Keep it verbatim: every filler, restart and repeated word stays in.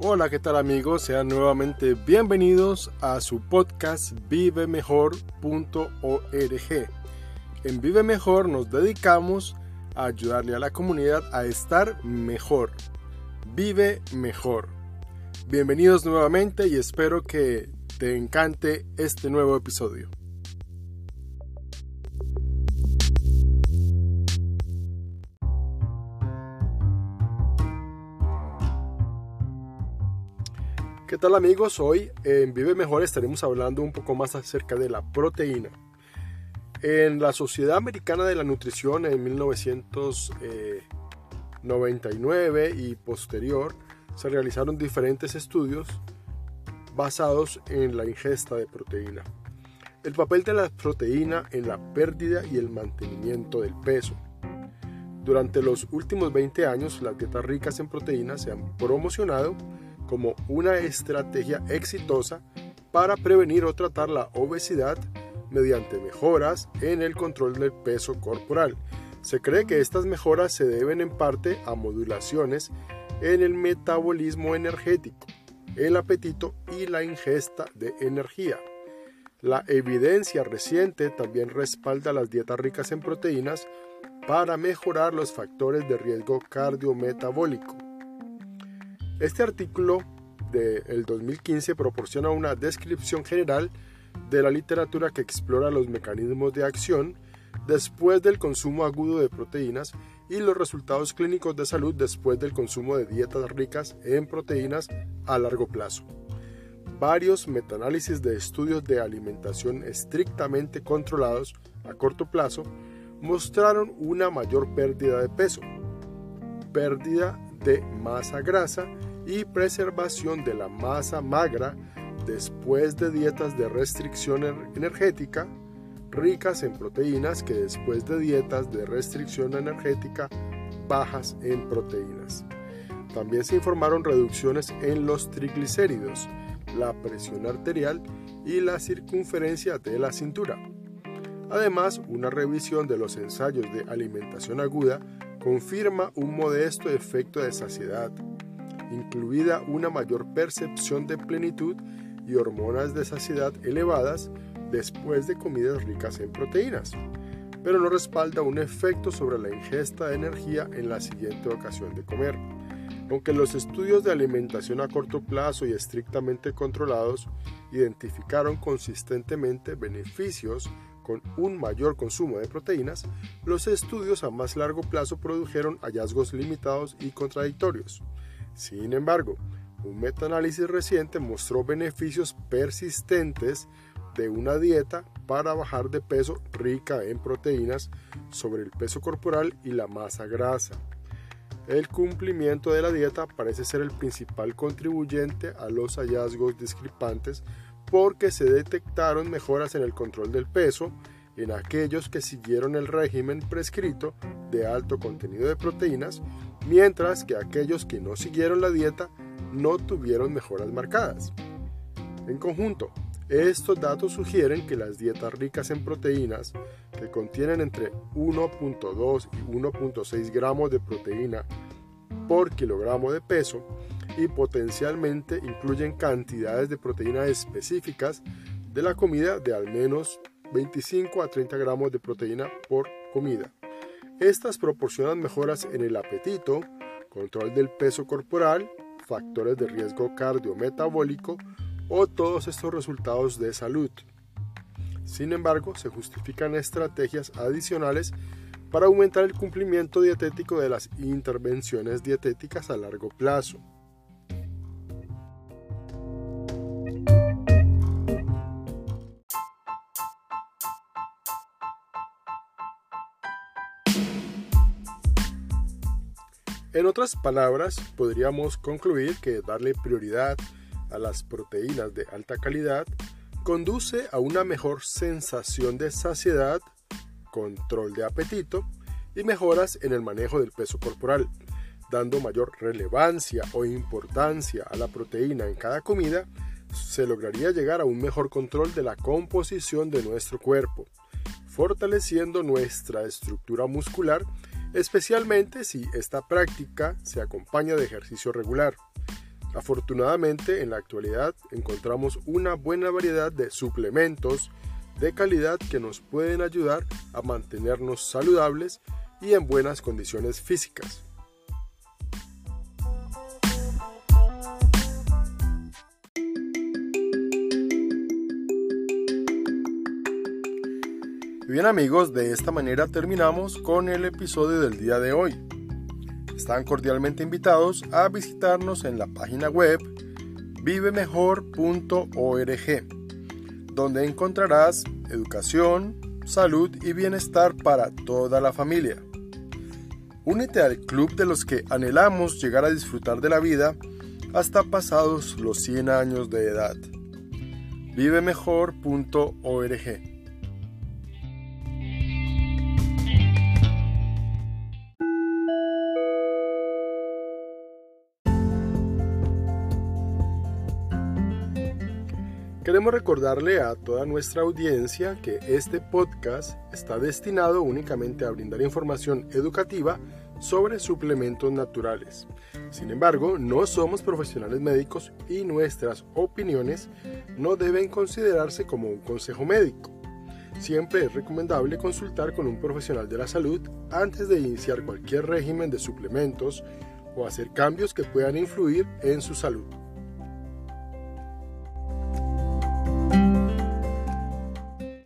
Hola, ¿qué tal amigos? Sean nuevamente bienvenidos a su podcast vive mejor punto org. En Vive Mejor nos dedicamos a ayudarle a la comunidad a estar mejor. Vive mejor. Bienvenidos nuevamente y espero que te encante este nuevo episodio. ¿Qué tal amigos? Hoy en Vive Mejor estaremos hablando un poco más acerca de la proteína. En la Sociedad Americana de la Nutrición en mil novecientos noventa y nueve y posterior se realizaron diferentes estudios basados en la ingesta de proteína. El papel de la proteína en la pérdida y el mantenimiento del peso. Durante los últimos veinte años, las dietas ricas en proteínas se han promocionado como una estrategia exitosa para prevenir o tratar la obesidad mediante mejoras en el control del peso corporal. Se cree que estas mejoras se deben en parte a modulaciones en el metabolismo energético, el apetito y la ingesta de energía. La evidencia reciente también respalda las dietas ricas en proteínas para mejorar los factores de riesgo cardiometabólico. Este artículo del dos mil quince proporciona una descripción general de la literatura que explora los mecanismos de acción después del consumo agudo de proteínas y los resultados clínicos de salud después del consumo de dietas ricas en proteínas a largo plazo. Varios metaanálisis de estudios de alimentación estrictamente controlados a corto plazo mostraron una mayor pérdida de peso, pérdida de masa grasa y preservación de la masa magra después de dietas de restricción energética ricas en proteínas que después de dietas de restricción energética bajas en proteínas. También se informaron reducciones en los triglicéridos, la presión arterial y la circunferencia de la cintura. Además, una revisión de los ensayos de alimentación aguda confirma un modesto efecto de saciedad, incluida una mayor percepción de plenitud y hormonas de saciedad elevadas después de comidas ricas en proteínas, pero no respalda un efecto sobre la ingesta de energía en la siguiente ocasión de comer. Aunque los estudios de alimentación a corto plazo y estrictamente controlados identificaron consistentemente beneficios con un mayor consumo de proteínas, los estudios a más largo plazo produjeron hallazgos limitados y contradictorios. Sin embargo, un metaanálisis reciente mostró beneficios persistentes de una dieta para bajar de peso rica en proteínas sobre el peso corporal y la masa grasa. El cumplimiento de la dieta parece ser el principal contribuyente a los hallazgos discrepantes porque se detectaron mejoras en el control del peso en aquellos que siguieron el régimen prescrito de alto contenido de proteínas, mientras que aquellos que no siguieron la dieta no tuvieron mejoras marcadas. En conjunto, estos datos sugieren que las dietas ricas en proteínas, que contienen entre uno punto dos y uno punto seis gramos de proteína por kilogramo de peso y potencialmente incluyen cantidades de proteína específicas de la comida de al menos veinticinco a treinta gramos de proteína por comida. Estas proporcionan mejoras en el apetito, control del peso corporal, factores de riesgo cardiometabólico o todos estos resultados de salud. Sin embargo, se justifican estrategias adicionales para aumentar el cumplimiento dietético de las intervenciones dietéticas a largo plazo. En otras palabras, podríamos concluir que darle prioridad a las proteínas de alta calidad conduce a una mejor sensación de saciedad, control de apetito y mejoras en el manejo del peso corporal, dando mayor relevancia o importancia a la proteína en cada comida. Se lograría llegar a un mejor control de la composición de nuestro cuerpo, fortaleciendo nuestra estructura muscular, especialmente si esta práctica se acompaña de ejercicio regular. Afortunadamente, en la actualidad encontramos una buena variedad de suplementos de calidad que nos pueden ayudar a mantenernos saludables y en buenas condiciones físicas. Bien amigos, de esta manera terminamos con el episodio del día de hoy. Están cordialmente invitados a visitarnos en la página web vive mejor punto org, donde encontrarás educación, salud y bienestar para toda la familia. Únete al club de los que anhelamos llegar a disfrutar de la vida hasta pasados los cien años de edad. vive mejor punto org. Queremos recordarle a toda nuestra audiencia que este podcast está destinado únicamente a brindar información educativa sobre suplementos naturales. Sin embargo, no somos profesionales médicos y nuestras opiniones no deben considerarse como un consejo médico. Siempre es recomendable consultar con un profesional de la salud antes de iniciar cualquier régimen de suplementos o hacer cambios que puedan influir en su salud.